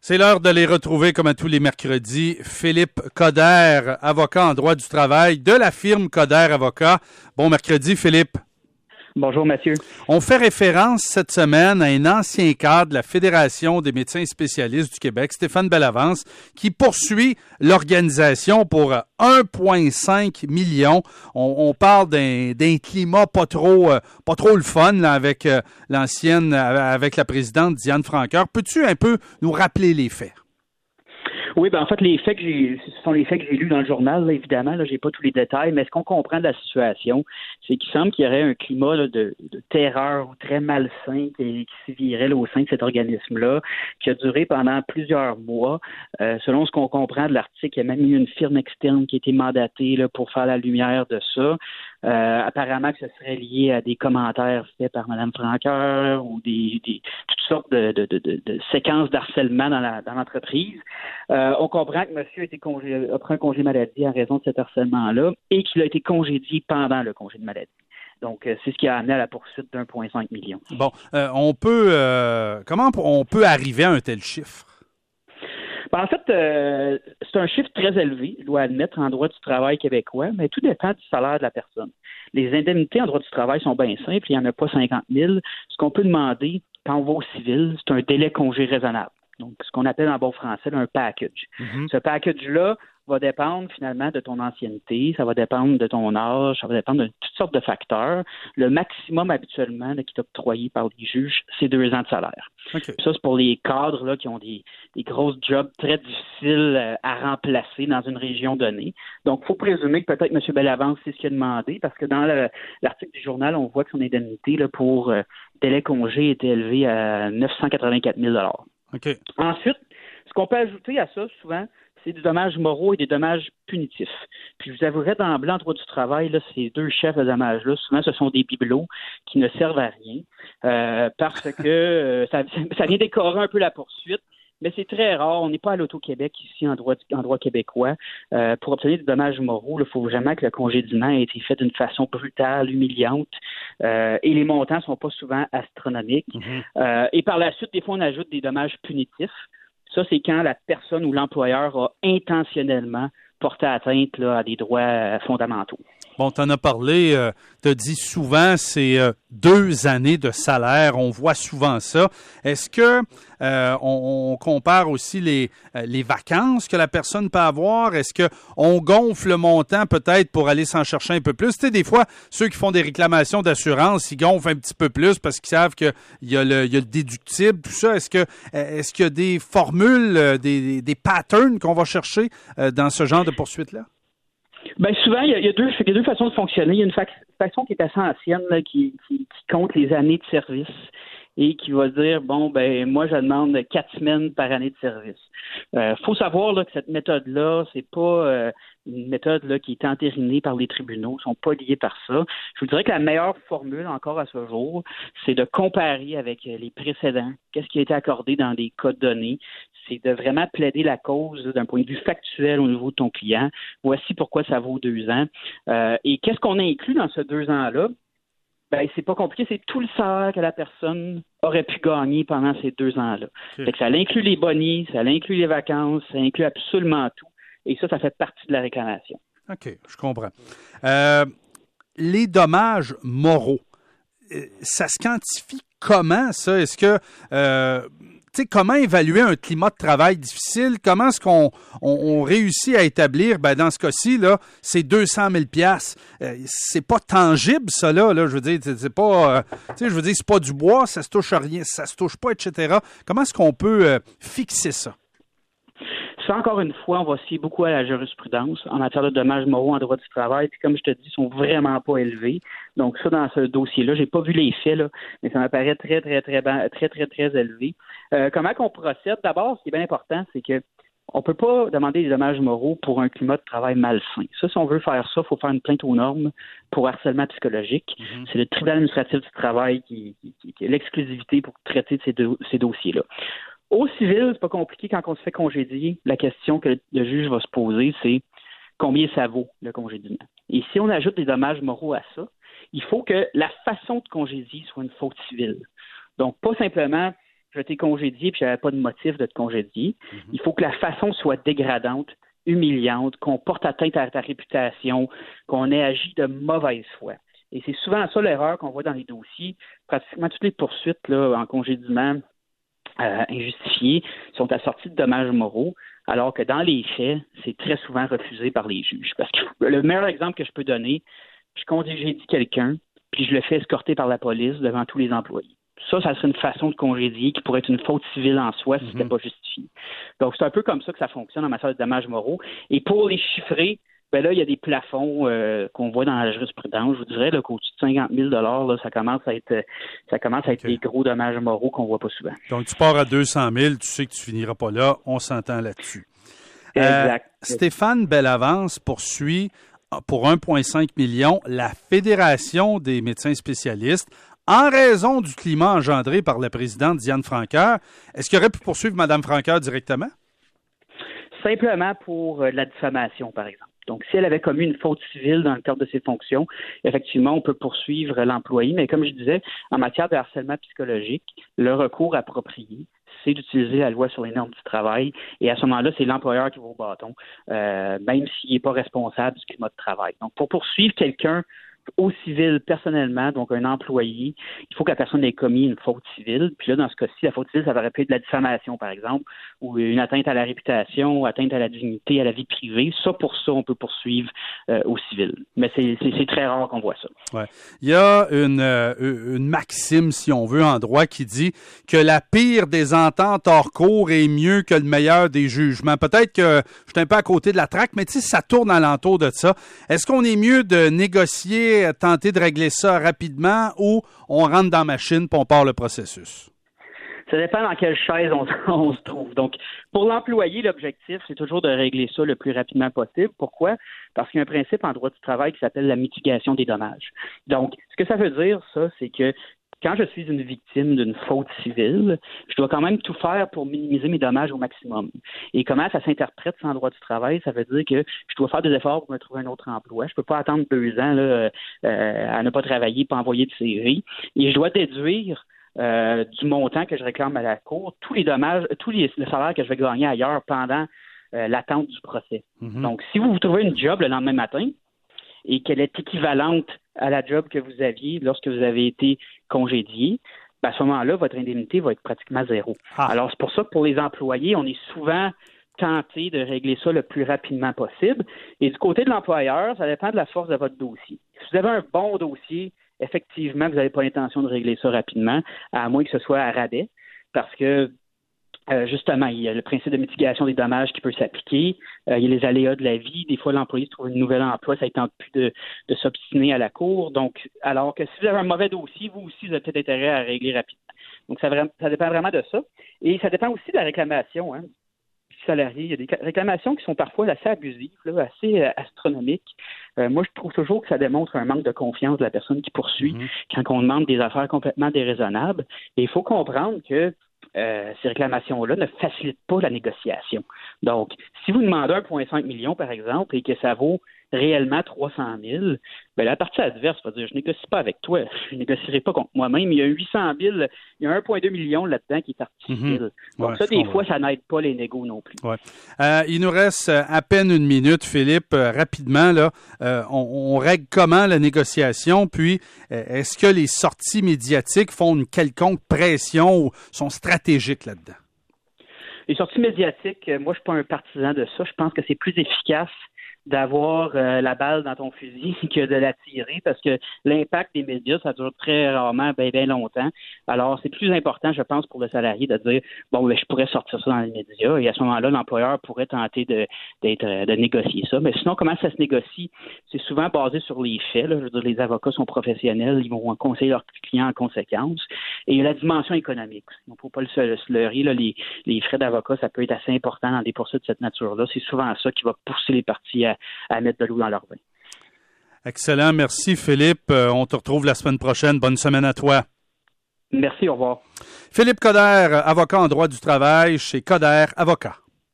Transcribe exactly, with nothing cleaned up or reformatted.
C'est l'heure de les retrouver comme à tous les mercredis. Philippe Coderre, avocat en droit du travail de la firme Coderre Avocats. Bon mercredi, Philippe. Bonjour, Mathieu. On fait référence cette semaine à un ancien cadre de la Fédération des médecins spécialistes du Québec, Stéphane Bellavance, qui poursuit l'organisation pour un virgule cinq million. On, on parle d'un, d'un climat pas trop, euh, pas trop le fun là, avec euh, l'ancienne, avec la présidente Diane Francoeur. Peux-tu un peu nous rappeler les faits? Oui, ben en fait, les faits que j'ai, ce sont les faits que j'ai lus dans le journal, là, évidemment, là, j'ai pas tous les détails, mais ce qu'on comprend de la situation, c'est qu'il semble qu'il y aurait un climat là, de, de terreur ou très malsain qui, qui sévirait là, au sein de cet organisme-là, qui a duré pendant plusieurs mois. Euh, selon ce qu'on comprend de l'article, il y a même eu une firme externe qui a été mandatée là, pour faire la lumière de ça. Euh, apparemment que ce serait lié à des commentaires faits par Mme Francoeur ou des, des toutes sortes de, de, de, de, de séquences d'harcèlement dans, la, dans l'entreprise. Euh, on comprend que monsieur a, été congé, a pris un congé maladie en raison de cet harcèlement-là et qu'il a été congédié pendant le congé de maladie. Donc, euh, c'est ce qui a amené à la poursuite d'un virgule cinq million. Bon, euh, on peut euh, comment on peut arriver à un tel chiffre? En fait, euh, c'est un chiffre très élevé, je dois admettre, en droit du travail québécois, mais tout dépend du salaire de la personne. Les indemnités en droit du travail sont bien simples, il n'y en a pas cinquante mille. Ce qu'on peut demander quand on va au civil, c'est un délai congé raisonnable. Donc, ce qu'on appelle en bon français un package. Mm-hmm. Ce package-là va dépendre finalement de ton ancienneté, ça va dépendre de ton âge, ça va dépendre de toutes sortes de facteurs. Le maximum habituellement là, qui est octroyé par les juges, c'est deux ans de salaire. Okay. Ça, c'est pour les cadres là, qui ont des, des grosses jobs très difficiles euh, à remplacer dans une région donnée. Donc, il faut présumer que peut-être M. Bellavance, c'est ce qu'il a demandé, parce que dans le, l'article du journal, on voit que son indemnité là, pour euh, délai congé était élevée à neuf cent quatre-vingt-quatre mille dollars. Okay. Ensuite, ce qu'on peut ajouter à ça, souvent, c'est des dommages moraux et des dommages punitifs. Puis je vous avouerai d'emblée en droit du travail, là, ces deux chefs de dommages-là, souvent ce sont des bibelots qui ne servent à rien euh, parce que euh, ça, ça vient décorer un peu la poursuite. Mais c'est très rare. On n'est pas à l'Auto-Québec ici en droit, en droit québécois. Euh, pour obtenir des dommages moraux, il faut vraiment que le congédiement ait été fait d'une façon brutale, humiliante. Euh, et les montants ne sont pas souvent astronomiques. Mm-hmm. Euh, et par la suite, des fois, on ajoute des dommages punitifs. Ça, c'est quand la personne ou l'employeur a intentionnellement porté atteinte là, à des droits fondamentaux. Bon, tu en as parlé, euh, tu as dit souvent, c'est euh, deux années de salaire, on voit souvent ça. Est-ce que euh, on, on compare aussi les, euh, les vacances que la personne peut avoir? Est-ce qu'on gonfle le montant peut-être pour aller s'en chercher un peu plus? Tu sais, des fois, ceux qui font des réclamations d'assurance, ils gonflent un petit peu plus parce qu'ils savent qu'il y a le, il y a le déductible, tout ça. Est-ce que est-ce qu'il y a des formules, des, des patterns qu'on va chercher euh, dans ce genre de poursuite-là? Bien, souvent, il y, a, il, y a deux, il y a deux façons de fonctionner. Il y a une fa- façon qui est assez ancienne, là, qui, qui, qui compte les années de service et qui va dire, bon, ben moi, je demande quatre semaines par année de service. Il euh, faut savoir là, que cette méthode-là, c'est pas euh, une méthode là, qui est entérinée par les tribunaux, ils sont pas liés par ça. Je vous dirais que la meilleure formule, encore à ce jour, c'est de comparer avec les précédents, qu'est-ce qui a été accordé dans des cas donnés. C'est de vraiment plaider la cause d'un point de vue factuel au niveau de ton client. Voici pourquoi ça vaut deux ans. Euh, et qu'est-ce qu'on a inclus dans ce deux ans-là? Ben, c'est pas compliqué, c'est tout le salaire que la personne aurait pu gagner pendant ces deux ans-là. Okay. Fait que ça inclut les bonnies, ça inclut les vacances, ça inclut absolument tout. Et ça, ça fait partie de la réclamation. OK, je comprends. Euh, les dommages moraux, ça se quantifie comment, ça? Est-ce que... Euh, Tu sais, comment évaluer un climat de travail difficile? Comment est-ce qu'on on, on réussit à établir, ben dans ce cas-ci, là, c'est deux cent mille piastres. Euh, c'est pas tangible, ça, là, là je veux dire, c'est pas, euh, tu sais, je veux dire, c'est pas du bois, ça se touche à rien, ça se touche pas, et cetera. Comment est-ce qu'on peut euh, fixer ça? Ça, encore une fois, on va se fier beaucoup à la jurisprudence en matière de dommages moraux en droit du travail. Puis comme je te dis, ils sont vraiment pas élevés. Donc ça, dans ce dossier-là, j'ai pas vu les faits, là, mais ça m'apparaît très, très, très, très, très, très, très élevé. Euh, comment qu'on procède? D'abord, ce qui est bien important, c'est que on peut pas demander des dommages moraux pour un climat de travail malsain. Ça, si on veut faire ça, il faut faire une plainte aux normes pour harcèlement psychologique. Mm-hmm. C'est le tribunal administratif du travail qui, qui, qui a l'exclusivité pour traiter de ces, do- ces dossiers-là. Au civil, c'est pas compliqué quand on se fait congédier. La question que le juge va se poser, c'est combien ça vaut, le congédiement. Et si on ajoute des dommages moraux à ça, il faut que la façon de congédier soit une faute civile. Donc, pas simplement je t'ai congédié puis j'avais pas de motif de te congédier. Mm-hmm. Il faut que la façon soit dégradante, humiliante, qu'on porte atteinte à ta réputation, qu'on ait agi de mauvaise foi. Et c'est souvent ça l'erreur qu'on voit dans les dossiers. Pratiquement toutes les poursuites là, en congédiement euh, injustifié sont assorties de dommages moraux, alors que dans les faits, c'est très souvent refusé par les juges. Parce que le meilleur exemple que je peux donner, je congédie quelqu'un, puis je le fais escorter par la police devant tous les employés. Ça, ça serait une façon de congédier qui pourrait être une faute civile en soi si mm-hmm. c'était pas justifié. Donc, c'est un peu comme ça que ça fonctionne en matière de dommages moraux. Et pour les chiffrer, ben là, il y a des plafonds euh, qu'on voit dans la jurisprudence. Je vous dirais là, qu'au-dessus de cinquante mille dollars, là, ça commence à être ça commence à être okay. des gros dommages moraux qu'on voit pas souvent. Donc, tu pars à deux cent mille, tu sais que tu finiras pas là, on s'entend là-dessus. Exact. Euh, Stéphane Bellavance poursuit pour un virgule cinq million la Fédération des médecins spécialistes en raison du climat engendré par la présidente Diane Franqueur. Est-ce qu'il aurait pu poursuivre Mme Franqueur directement? Simplement pour euh, la diffamation, par exemple. Donc, si elle avait commis une faute civile dans le cadre de ses fonctions, effectivement, on peut poursuivre l'employé. Mais comme je disais, en matière de harcèlement psychologique, le recours approprié, c'est d'utiliser la loi sur les normes du travail. Et à ce moment-là, c'est l'employeur qui va au bâton, euh, même s'il n'est pas responsable du climat de travail. Donc, pour poursuivre quelqu'un au civil personnellement, donc un employé, il faut que la personne ait commis une faute civile. Puis là, dans ce cas-ci, la faute civile, ça aurait pu être de la diffamation, par exemple, ou une atteinte à la réputation, atteinte à la dignité, à la vie privée. Ça, pour ça, on peut poursuivre euh, au civil. Mais c'est, c'est, c'est très rare qu'on voit ça. Ouais. Il y a une, euh, une maxime, si on veut, en droit qui dit que la pire des ententes hors cours est mieux que le meilleur des jugements. Peut-être que je suis un peu à côté de la traque, mais tu sais, ça tourne alentour de ça. Est-ce qu'on est mieux de négocier, tenter de régler ça rapidement ou on rentre dans la machine et on part le processus? Ça dépend dans quelle chaise on, on se trouve. Donc, pour l'employé, l'objectif, c'est toujours de régler ça le plus rapidement possible. Pourquoi? Parce qu'il y a un principe en droit du travail qui s'appelle la mitigation des dommages. Donc, ce que ça veut dire, ça, c'est que quand je suis une victime d'une faute civile, je dois quand même tout faire pour minimiser mes dommages au maximum. Et comment ça s'interprète ça en droit du travail? Ça veut dire que je dois faire des efforts pour me trouver un autre emploi. Je peux pas attendre deux ans là, euh, à ne pas travailler, pas envoyer de C V. Et je dois déduire euh, du montant que je réclame à la Cour tous les dommages, tous les, les salaires que je vais gagner ailleurs pendant euh, l'attente du procès. Mm-hmm. Donc, si vous vous trouvez une job le lendemain matin et qu'elle est équivalente à la job que vous aviez lorsque vous avez été congédié, ben à ce moment-là, votre indemnité va être pratiquement zéro. Ah. Alors, c'est pour ça que pour les employés, on est souvent tenté de régler ça le plus rapidement possible. Et du côté de l'employeur, ça dépend de la force de votre dossier. Si vous avez un bon dossier, effectivement, vous n'avez pas l'intention de régler ça rapidement, à moins que ce soit à rabais, parce que Euh, justement, il y a le principe de mitigation des dommages qui peut s'appliquer. Euh, il y a les aléas de la vie. Des fois, l'employé se trouve un nouvel emploi, ça ne tente plus de, de s'obstiner à la cour. Donc, alors que si vous avez un mauvais dossier, vous aussi, vous avez peut-être intérêt à régler rapidement. Donc, ça, ça dépend vraiment de ça. Et ça dépend aussi de la réclamation, hein, du salarié. Il y a des réclamations qui sont parfois assez abusives, là, assez euh, astronomiques. Euh, moi, je trouve toujours que ça démontre un manque de confiance de la personne qui poursuit mm-hmm. quand on demande des affaires complètement déraisonnables. Et il faut comprendre que Euh, ces réclamations-là ne facilitent pas la négociation. Donc, si vous demandez un virgule cinq million, par exemple, et que ça vaut réellement trois cent mille, ben la partie adverse va dire, je négocie pas avec toi, je négocierai pas contre moi-même. Il y a huit cent mille, il y a un virgule deux million là-dedans qui est partie civile. Mm-hmm. Donc ouais, ça, des fois, ça n'aide pas les négos non plus. Ouais. Euh, il nous reste à peine une minute, Philippe. Euh, rapidement, là, euh, on, on règle comment la négociation? Puis, euh, est-ce que les sorties médiatiques font une quelconque pression ou sont stratégiques là-dedans? Les sorties médiatiques, moi, je suis pas un partisan de ça. Je pense que c'est plus efficace d'avoir euh, la balle dans ton fusil que de la tirer, parce que l'impact des médias, ça dure très rarement, bien, bien longtemps. Alors, c'est plus important, je pense, pour le salarié de dire, bon, ben, je pourrais sortir ça dans les médias, et à ce moment-là, l'employeur pourrait tenter de, d'être, de négocier ça. Mais sinon, comment ça se négocie? C'est souvent basé sur les faits, là. Je veux dire, les avocats sont professionnels, ils vont conseiller leurs clients en conséquence. Et il y a la dimension économique. Il ne faut pas le se leurrer, là. Les, les frais d'avocat, ça peut être assez important dans des poursuites de cette nature-là. C'est souvent ça qui va pousser les parties à à mettre de l'eau dans leur vin. Excellent. Merci, Philippe. Euh, on te retrouve la semaine prochaine. Bonne semaine à toi. Merci. Au revoir. Philippe Coderre, avocat en droit du travail chez Coderre Avocats.